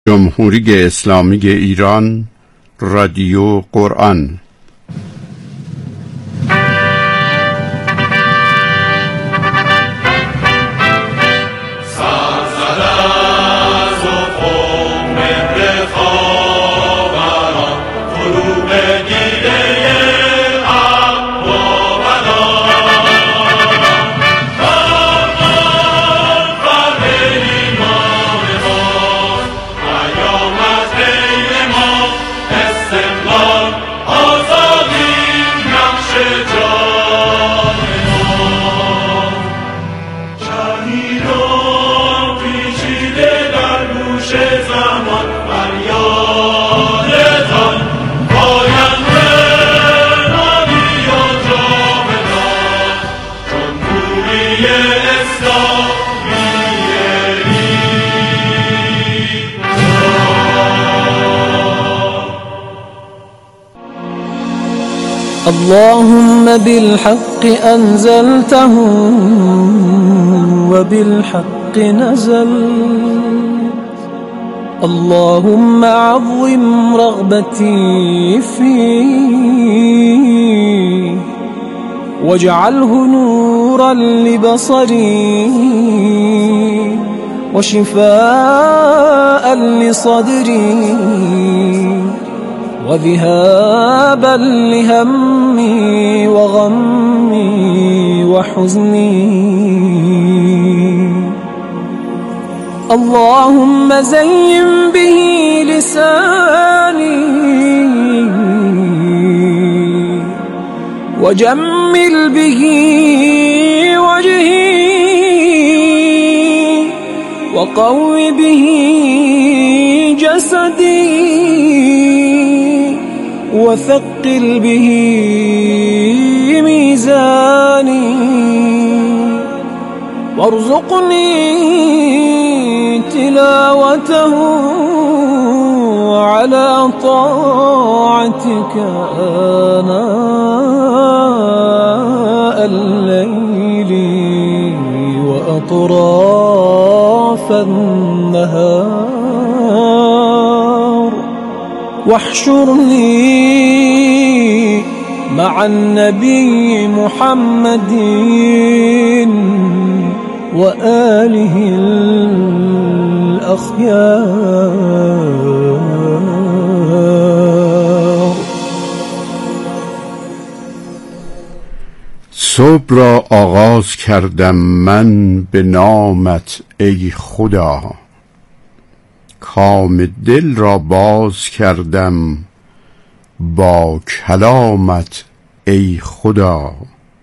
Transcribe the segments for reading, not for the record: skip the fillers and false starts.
جمهوری اسلامی ایران رادیو قرآن. اللهم بالحق أنزلته وبالحق نزل. اللهم عظم رغبتي فيه واجعله نورا لبصري وشفاء لصدري وذهابا لهمي وغمي وحزني. اللهم زين به لساني وجمل به وجهي وقو به جسدي وثقل به ميزاني وارزقني تلاوته على طاعتك آناء الليل وأطراف النهار واحشرني مع النبي محمد وآله الأخيار. صبح را آغاز کردم من به نامت ای خدا، کام دل را باز کردم با کلامت ای خدا.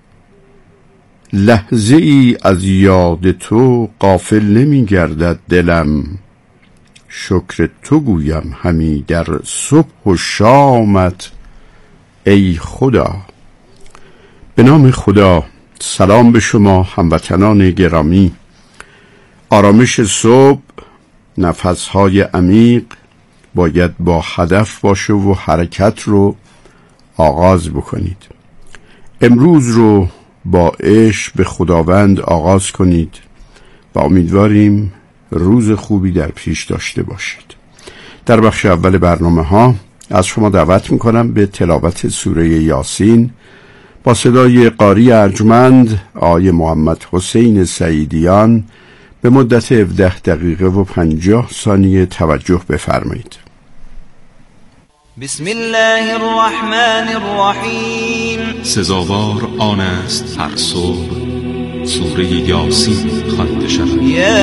لحظه ای از یاد تو غافل نمی گردد دلم، شکر تو گویم همی در صبح و شامت ای خدا. به نام خدا. سلام به شما هموطنان گرامی. آرامش صبح، نفسهای عمیق باید با هدف باشه و حرکت رو آغاز بکنید. امروز رو با عشق به خداوند آغاز کنید و امیدواریم روز خوبی در پیش داشته باشید. در بخش اول برنامه ها از شما دعوت میکنم به تلاوت سوره یاسین با صدای قاری ارجمند آقای محمد حسین سعیدیان به مدت 17 دقیقه و 50 ثانیه توجه بفرمایید. بسم الله الرحمن الرحیم. سزاوار آن است هر صبح سوره یاسین خوانده شود.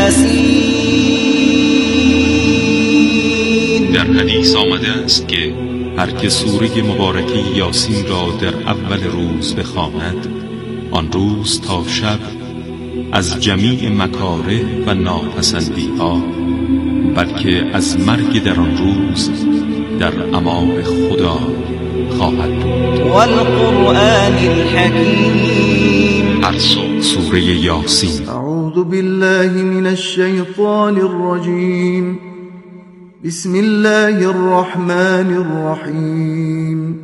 یاسین. در حدیث آمده است که هر که سوره مبارکه یاسین را در اول روز بخواند، آن روز تا شب از جمیع مکاره و ناپسندی ها، بلکه از مرگ در آن روز در امان خدا خواهد بود. والقرآن الحکیم. هر صبح سوره یاسین. اعوذ بالله من الشیطان الرجیم. بسم الله الرحمن الرحیم.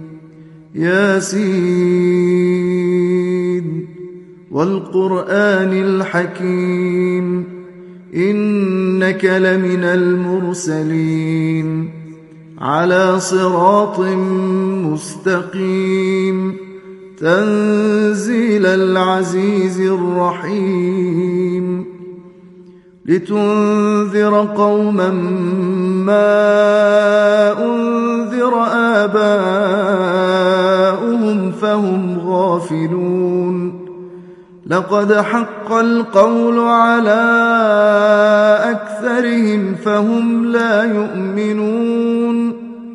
یاسین والقرآن الحکیم إنك لمن المرسلين على صراط مستقيم تنزيل العزيز الرحيم لتنذر قوما ما أنذر آباؤهم فهم غافلون لقد حق القول على أكثرهم فهم لا يؤمنون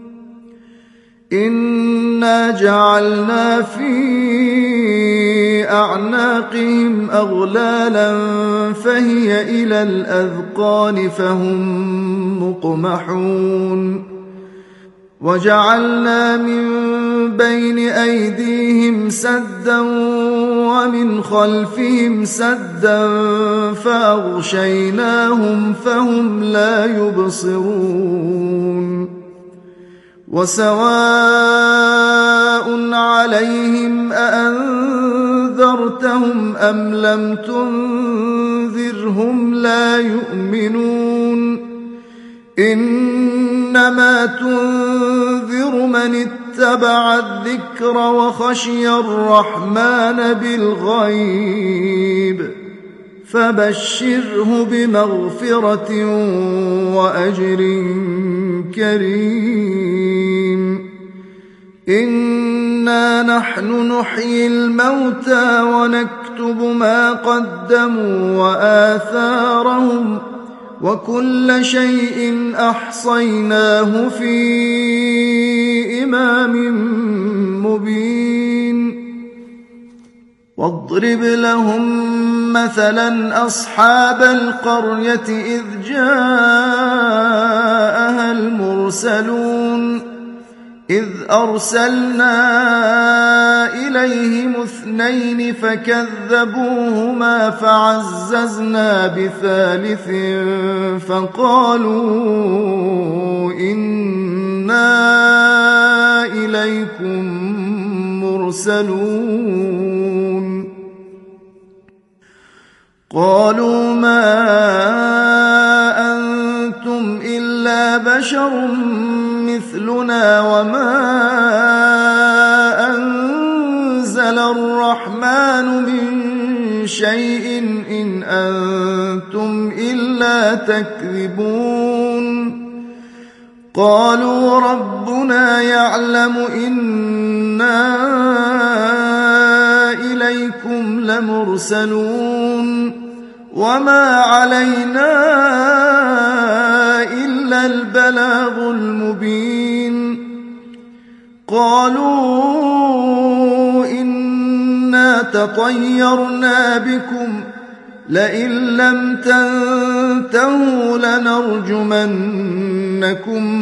إنا جعلنا في أعناقهم أغلالا فهي إلى الأذقان فهم مقمحون وجعلنا من بين أيديهم سدا ومن خلفهم سدا فأغشيناهم فهم لا يبصرون وسواء عليهم أأنذرتهم أم لم تنذرهم لا يؤمنون إنما تنذر من اتبع الذكر وخشي الرحمن بالغيب فبشره بمغفرة وأجر كريم إنا نحن نحيي الموتى ونكتب ما قدموا وآثارهم وكل شيء أحصيناه في إمام مبين واضرب لهم مثلا أصحاب القرية إذ جاءها المرسلون إذ أرسلنا إليهم 2 فكذبوهما فعززنا بثالث فقالوا إنا إليكم مرسلون قالوا ما أنتم إلا بشر مثلنا وما أنزل الرحمن من شيء إن أنتم إلا تكذبون قالوا ربنا يعلم إنا إليكم لمرسلون وما علينا إلا البلاغ المبين قالوا إنا تطيرنا بكم لئن لم تنتهوا لنرجمنكم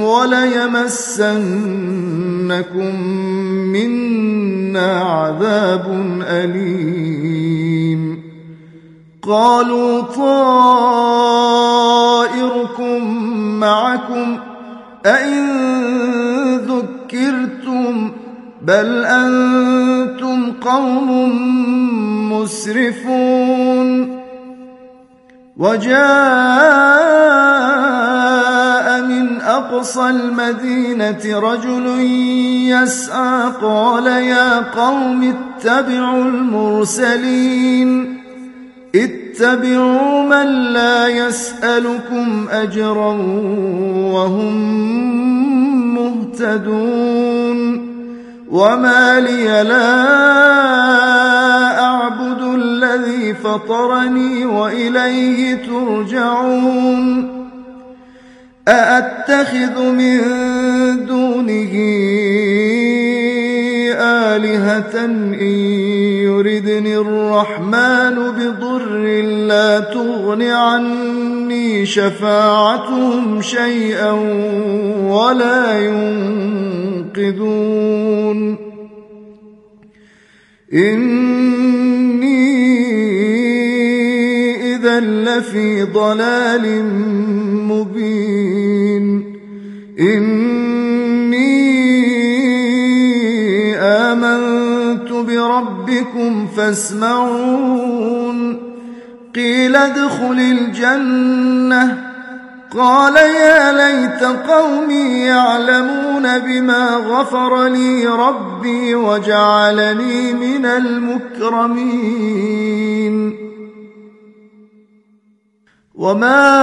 وليمسنكم منا عذاب أليم قالوا طائركم معكم أئن ذكرتم بل أنتم قوم مسرفون وجاء من أقصى المدينة رجل يسعى قال يا قوم اتبعوا المرسلين اتبعوا من لا يسألكم أجرا وهم مهتدون وما لي لا أعبد الذي فطرني وإليه ترجعون أأتخذ من دونه آلهة إن يردني الرحمن بضر لا تغن عني شفاعتهم شيئا ولا ينقذون إني إذا لفي ضلال مبين إني آمنت بربكم فاسمعون قيل ادخل الجنة قال يا ليت قومي يعلمون بما غفر لي ربي وجعلني من المكرمين وما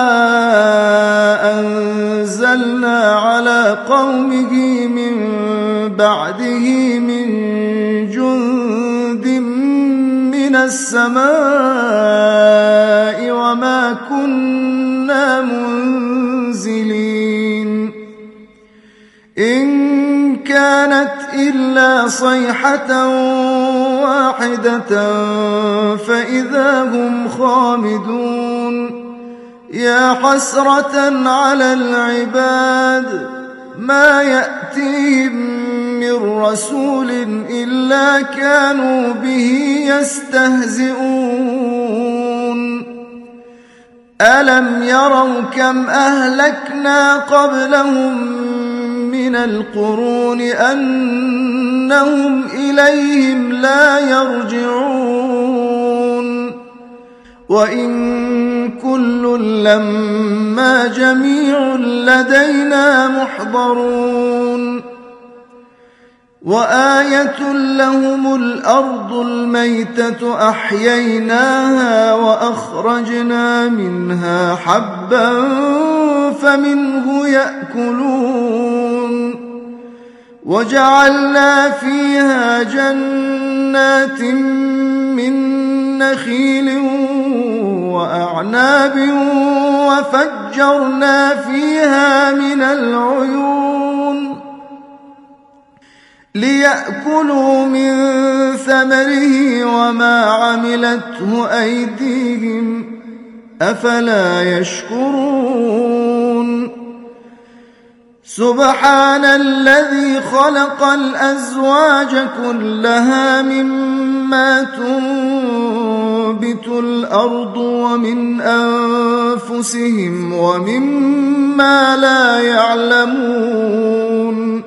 أنزلنا على قومه من بعده من جند من السماء وما كنا منزلين إن كانت إلا صيحة واحدة فإذا هم خامدون يا حسرة على العباد ما يأتيهم من رسول إلا كانوا به يستهزئون ألم يروا كم أهلكنا قبلهم من القرون أنهم إليهم لا يرجعون وإن كل لما جميع لدينا محضرون وآية لهم الأرض الميتة أحييناها وأخرجنا منها حبا فمنه يأكلون وجعلنا فيها جنات من نخيل وأعناب وفجرنا فيها من العيون ليأكلوا من ثمره وما عملته أيديهم أفلا يشكرون سبحان الذي خلق الأزواج كلها مما تنبت الأرض ومن أنفسهم ومما لا يعلمون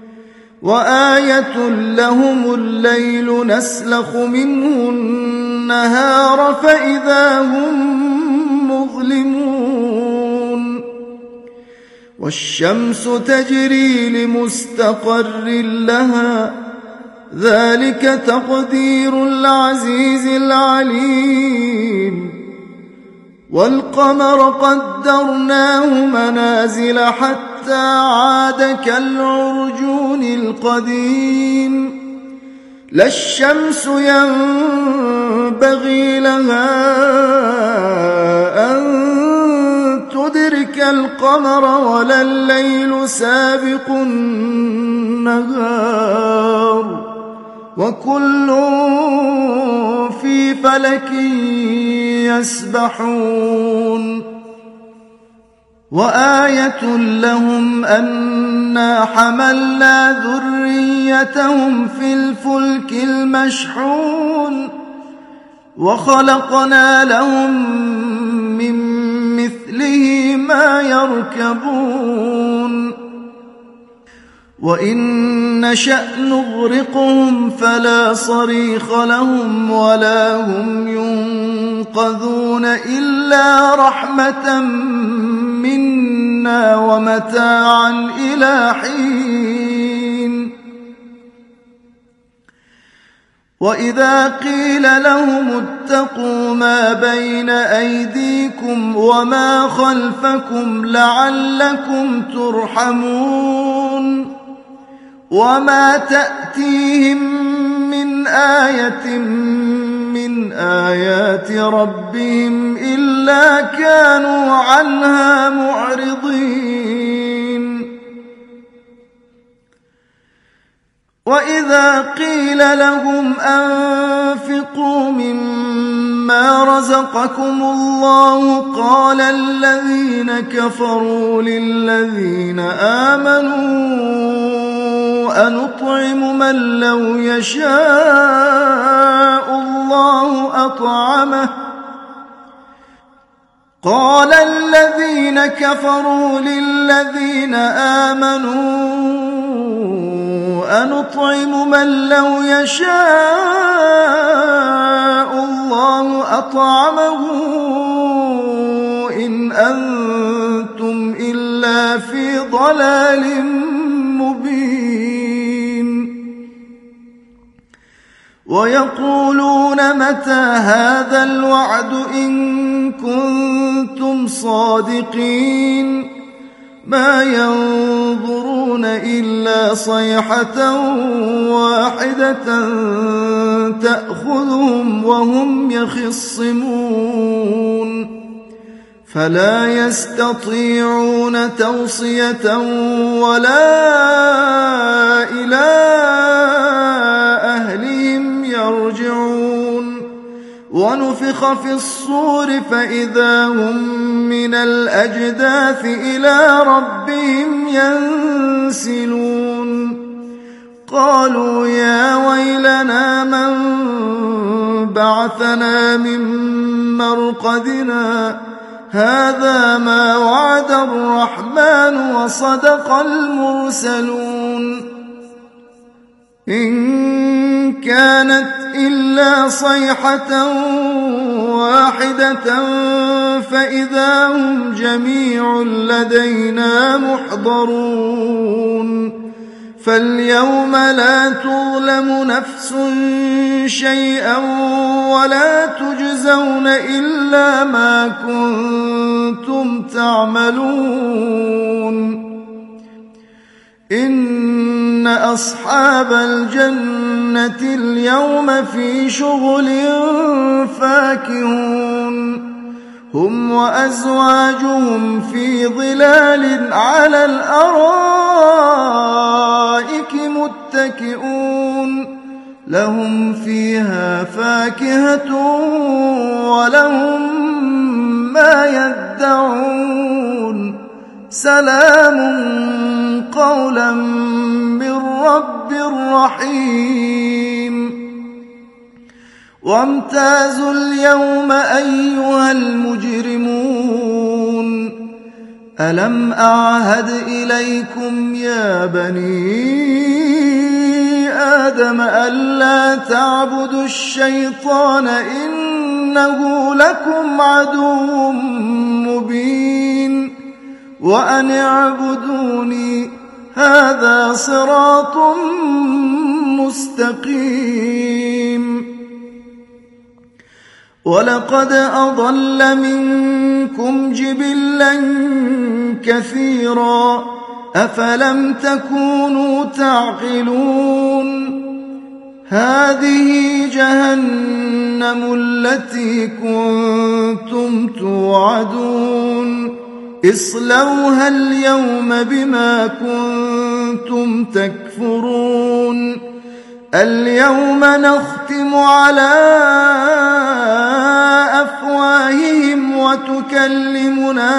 وآية لهم الليل نسلخ منه النهار فإذا هم مظلمون والشمس تجري لمستقر لها ذلك تقدير العزيز العليم والقمر قدرناه منازل حتى عاد كالعرجون القديم لا الشمس ينبغي لها أن تدرك القمر ولا الليل سابق النهار وكل في فلك يسبحون وآية لهم أنا حملنا ذريتهم في الفلك المشحون وخلقنا لهم من مثله ما يركبون وإن نشأ نغرقهم فلا صريخ لهم ولا هم ينقذون إلا رحمة منا ومتاعا إلى حين وإذا قيل لهم اتقوا ما بين أيديكم وما خلفكم لعلكم ترحمون وما تأتيهم من آية من آيات ربهم إلا كانوا عنها معرضين وإذا قيل لهم أنفقوا مما رزقكم الله قال الذين كفروا للذين آمنوا أنطعم من لو يشاء الله أطعمه قال الذين كفروا للذين آمنوا أنطعم من لو يشاء الله الله أطعمه إن أنتم إلا في ضلال مبين ويقولون متى هذا الوعد إن كنتم صادقين ما ينظرون إلا صيحة واحدة تأخذهم وهم يخصمون فلا يستطيعون توصية ولا إلى أهلهم يرجعون ونفخ في الصور فإذا هم من الأجداث إلى ربهم ينسلون قالوا يا ويلنا من بعثنا من مرقدنا هذا ما وعد الرحمن وصدق المرسلون إن كانت إلا صيحة واحدة فإذا هم جميع لدينا محضرون فاليوم لا تظلم نفس شيئا ولا تجزون إلا ما كنتم تعملون إن أصحاب الجنة اليوم في شغل فاكهون هم وأزواجهم في ظلال على الأرائك متكئون لهم فيها فاكهة ولهم ما يدعون سلام قولا من رب رحيم وامتازوا اليوم أيها المجرمون ألم أعهد إليكم يا بني آدم ألا تعبدوا الشيطان إنه لكم عدو مبين وأن اعبدوني هذا صراط مستقيم ولقد أضل منكم جبلا كثيرا أفلم تكونوا تعقلون هذه جهنم التي كنتم توعدون اصلوها اليوم بما كنتم تكفرون اليوم نختم على أفواههم وتكلمنا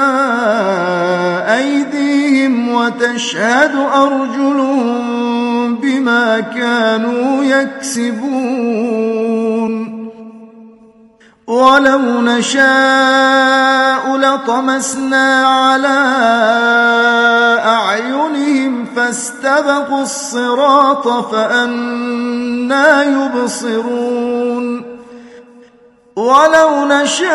أيديهم وتشهد أرجلهم بما كانوا يكسبون ولو نشاء لطمسنا على أعينهم فاستبقوا الصراط فأنى يبصرون ولو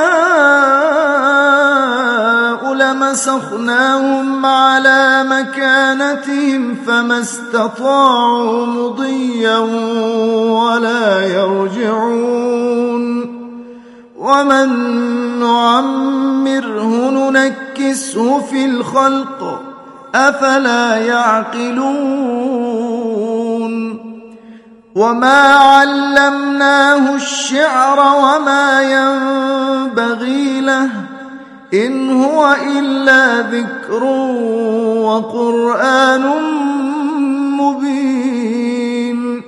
نشاء لمسخناهم على مكانتهم فما استطاعوا مضيا ولا يرجعون ومن نعمره ننكسه في الخلق أفلا يعقلون وما علمناه الشعر وما ينبغي له إن هو إلا ذكر وقرآن مبين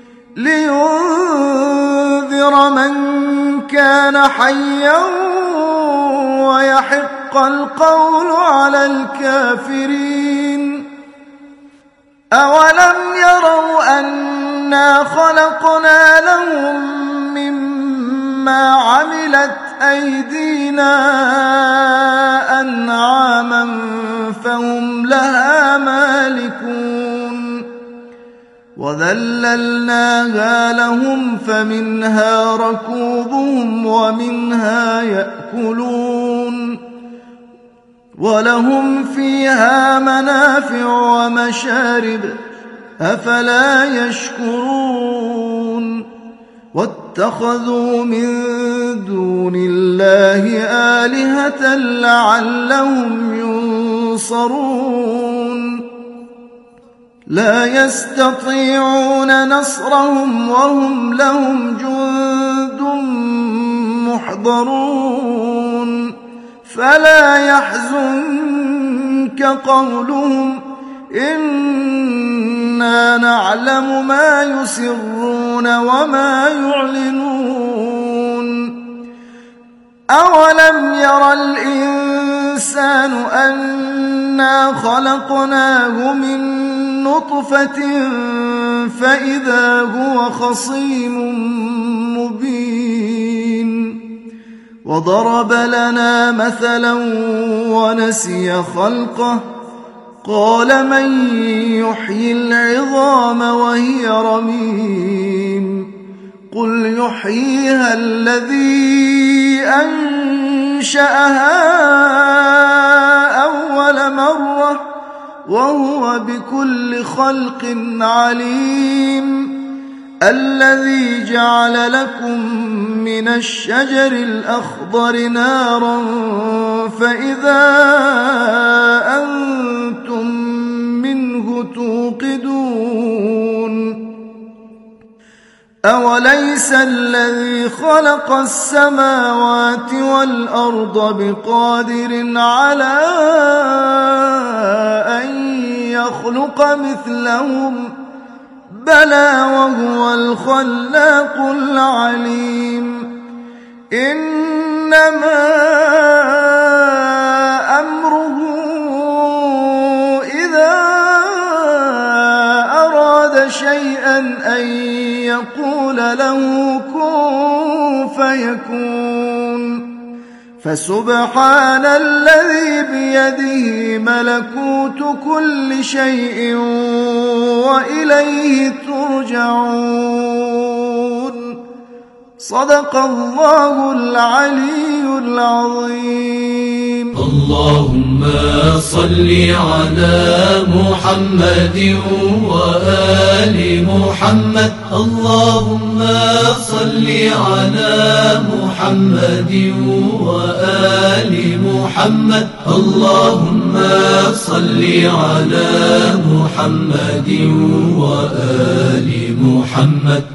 لينذر من كان حيا ويحق القول على الكافرين أولم يروا أنا خلقنا لهم مما عملت أيدينا أنعاما فهم لها مالكون وذللناها لهم فمنها ركوبهم ومنها يأكلون ولهم فيها منافع ومشارب أفلا يشكرون واتخذوا من دون الله آلهة لعلهم ينصرون لا يستطيعون نصرهم وهم لهم جند محضرون فلا يحزنك قولهم إنا نعلم ما يسرون وما يعلنون أولم ير الإنسان أنا خلقناه من نطفة فإذا هو خصيم مبين وضرب لنا مثلا ونسي خلقه قال من يحيي العظام وهي رميم قل يحييها الذي أنشأها أول مرة وهو بكل خلق عليم الذي جعل لكم من الشجر الأخضر نارا فإذا أنتم منه توقدون أوليس الذي خلق السماوات والأرض بقادر على أن يخلق مثلهم بلى وهو الخلاق العليم إنما أمره إذا أراد شيئا أن يقول له كن فيكون فسبحان الذي بيده ملكوت كل شيء وإليه ترجعون صدق الله العلي العظيم. اللهم صل على محمد وآل محمد. اللهم صل على محمد وآل محمد. اللهم صل على محمد وآل محمد.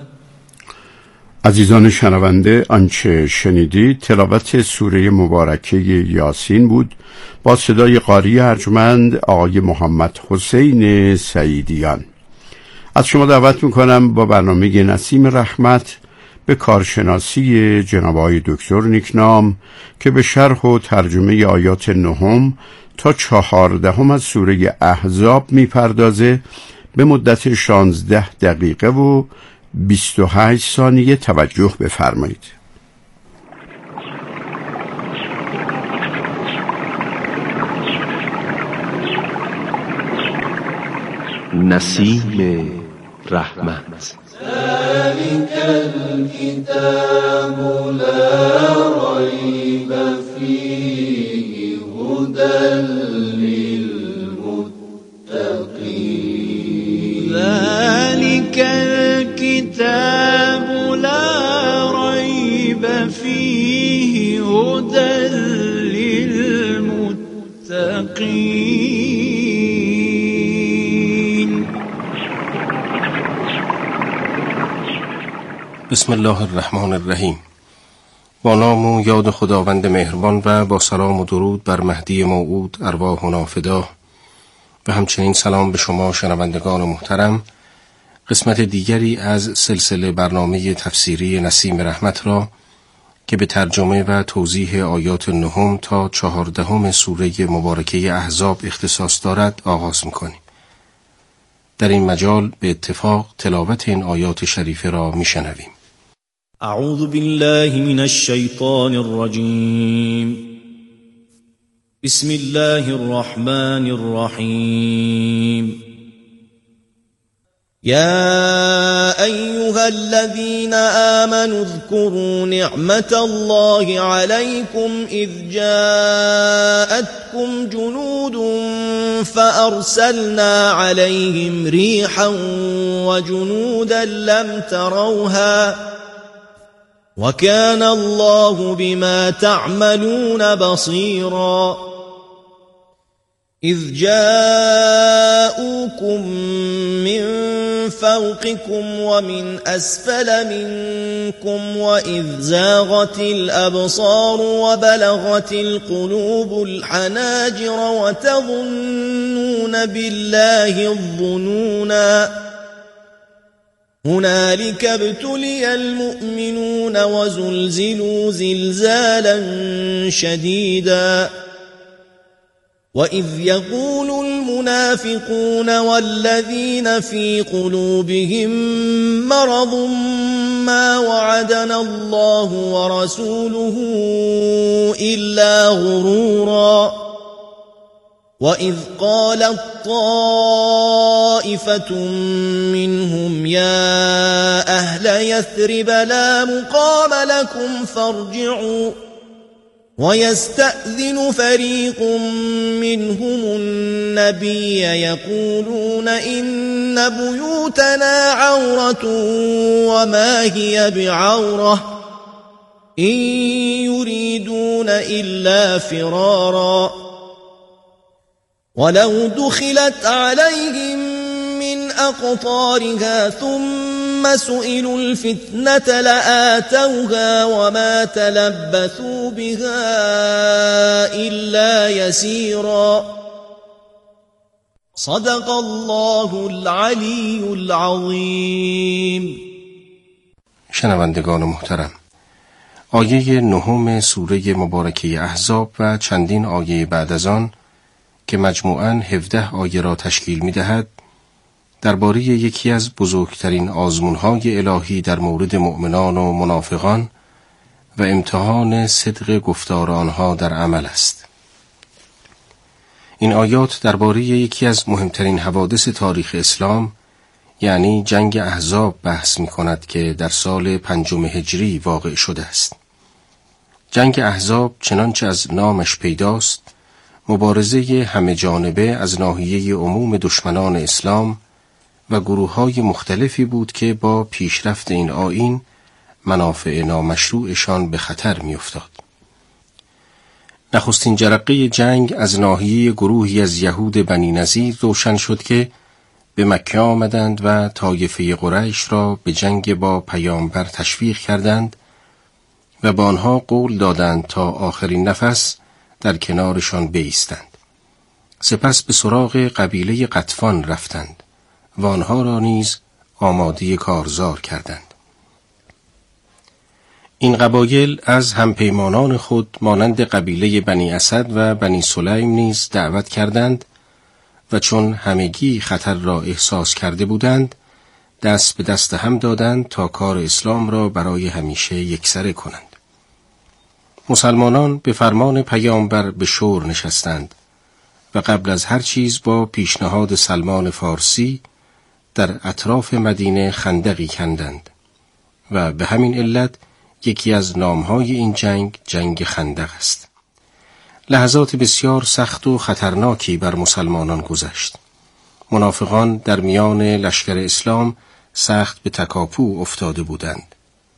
عزیزان شنونده، آنچه شنیدید تلاوت سوره مبارکه یاسین بود با صدای قاری ارجمند آقای محمد حسین سعیدیان. از شما دعوت میکنم با برنامه نسیم رحمت به کارشناسی جناب آقای دکتر نیکنام که به شرح و ترجمه آیات 9 تا 14 از سوره احزاب میپردازه به مدت 16 دقیقه و 28 ثانیه توجه بفرمایید. نسیم رحمت. ذلك الكتاب لا ريب فيه هدى للمتقين. ذلك الكتاب لا ريب فيه هدى للمتقين. بسم الله الرحمن الرحیم. با نام و یاد خداوند مهربان و با سلام و درود بر مهدی موعود ارواحنا فدا و همچنین سلام به شما شنوندگان محترم. قسمت دیگری از سلسله برنامه تفسیری نسیم رحمت را که به ترجمه و توضیح آیات 9 تا 14 سوره مبارکه احزاب اختصاص دارد آغاز می‌کنیم. در این مجال به اتفاق تلاوت این آیات شریفه را می‌شنویم. اعوذ بالله من الشیطان الرجیم. بسم الله الرحمن الرحیم. يا أيها الذين آمنوا اذكروا نعمة الله عليكم إذ جاءتكم جنود فأرسلنا عليهم ريحا وجنودا لم تروها وكان الله بما تعملون بصيرا إذ جاءوكم من فوقكم ومن أسفل منكم وإذ زاغت الأبصار وبلغت القلوب الحناجر وتظنون بالله الظنونا هنالك ابتلي المؤمنون وزلزلوا زلزالا شديدا وإذ يقول المنافقون والذين في قلوبهم مرض ما وعدنا الله ورسوله إلا غرورا وإذ قالت طائفة منهم يا أهل يثرب لا مقام لكم فارجعوا ويستأذن فريق منهم النبي يقولون إن بيوتنا عورة وما هي بعورة إن يريدون إلا فرارا ولو دخلت عليهم من أقطارها ثم سئلوا الفتنة لآتوها وما تلبثوا بها إلا يسيرا صدق الله العلی العظیم. شنوندگان محترم، آیه 9 سوره مبارکه احزاب و چندین آیه بعد از آن که مجموعاً 17 آیه را تشکیل می‌دهد، درباره یکی از بزرگترین آزمون‌های الهی در مورد مؤمنان و منافقان و امتحان صدق گفتار آنها در عمل است. این آیات درباره یکی از مهمترین حوادث تاریخ اسلام، یعنی جنگ احزاب بحث می‌کند که در سال 5 هجری واقع شده است. جنگ احزاب چنانچه از نامش پیداست، مبارزه همه جانبه از ناحیه عموم دشمنان اسلام و گروه‌های مختلفی بود که با پیشرفت این آیین منافع نامشروعشان به خطر می‌افتاد. نخستین جرقه جنگ از ناحیه گروهی از یهود بنی نضیر روشن شد که به مکه آمدند و طایفه قریش را به جنگ با پیامبر تشویق کردند و با آنها قول دادند تا آخرین نفس در کنارشان بایستند. سپس به سراغ قبیله قطفان رفتند و آنها را نیز آماده کارزار کردند. این قبایل از همپیمانان خود مانند قبیله بنی اسد و بنی سلیم نیز دعوت کردند و چون همگی خطر را احساس کرده بودند، دست به دست هم دادند تا کار اسلام را برای همیشه یکسره کنند. مسلمانان به فرمان پیامبر به شور نشستند و قبل از هر چیز با پیشنهاد سلمان فارسی در اطراف مدینه خندقی کندند و به همین علت یکی از نامهای این جنگ جنگ خندق است. لحظات بسیار سخت و خطرناکی بر مسلمانان گذشت. منافقان در میان لشکر اسلام سخت به تکاپو افتاده بودند.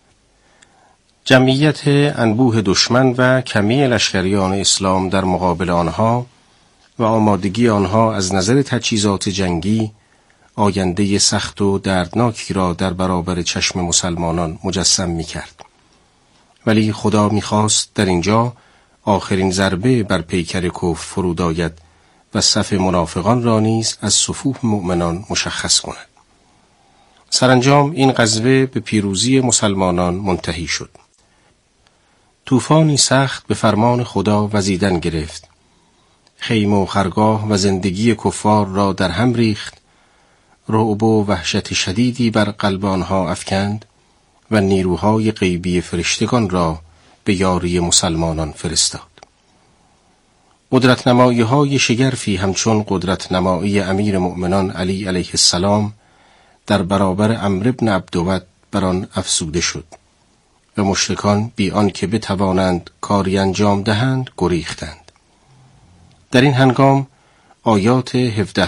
جمعیت انبوه دشمن و کمی لشکریان اسلام در مقابل آنها و آمادگی آنها از نظر تجهیزات جنگی آینده سخت و دردناکی را در برابر چشم مسلمانان مجسم می‌کرد. ولی خدا می‌خواست در اینجا آخرین ضربه بر پیکر کفر فرود آید و صف منافقان را نیز از صفوف مؤمنان مشخص کند. سرانجام این غزوه به پیروزی مسلمانان منتهی شد. طوفانی سخت به فرمان خدا وزیدن گرفت. خیمه و خرگاه و زندگی کفار را در هم ریخت، رعب و وحشت شدیدی بر قلب آنها افکند و نیروهای غیبی فرشتگان را به یاری مسلمانان فرستاد. قدرت نمایی های شگرفی همچون قدرت نمایی امیر مؤمنان علی علیه السلام در برابر عمرو بن عبدود بر آن افسوده شد و مشرکان بی آنکه بتوانند کاری انجام دهند گریختند. در این هنگام آیات 17